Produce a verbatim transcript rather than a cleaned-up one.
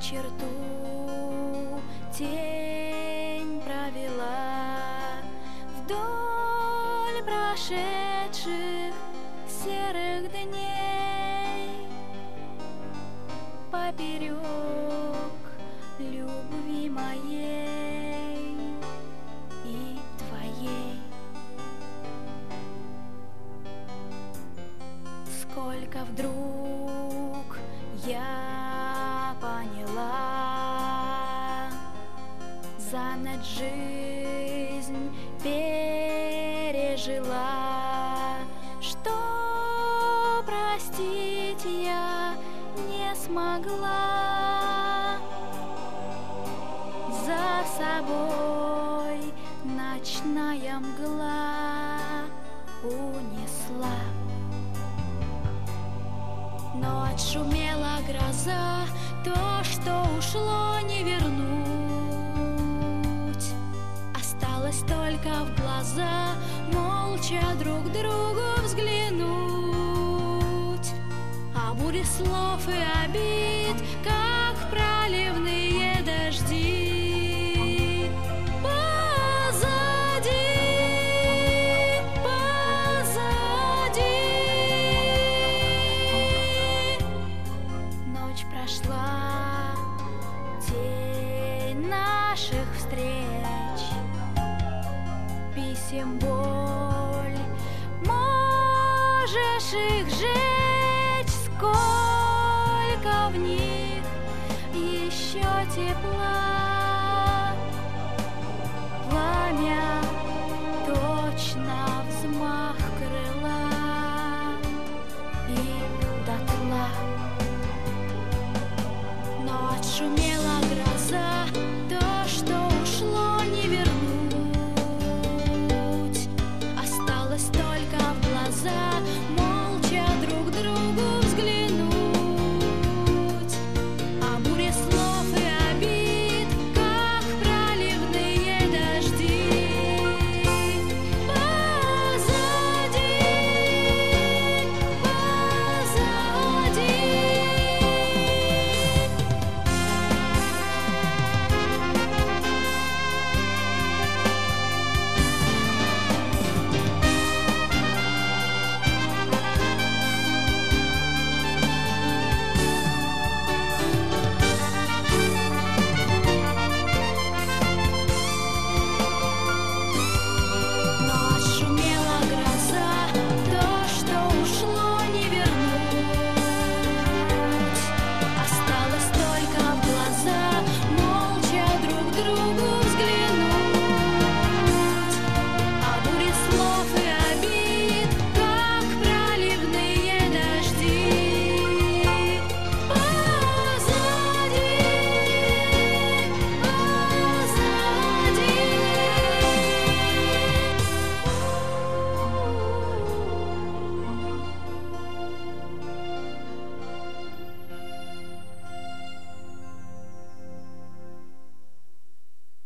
черту тень провела вдоль прошедших серых дней, поперек любви моей и твоей. Сколько вдруг я поняла, за ночь жизнь пережила, что простить я не смогла. За собой ночная мгла унесла. Но отшумела гроза, то, что ушло, не вернуть. Осталось только в глаза молча друг другу взглянуть. А бури слов и обид, как проливные дожди, позади, позади. Ночь прошла, тень наших встреч, писем боль, можешь их сжечь, сколько в них еще тепла. Пламя точно взмах крыла и дотла. Но отшумела гроза,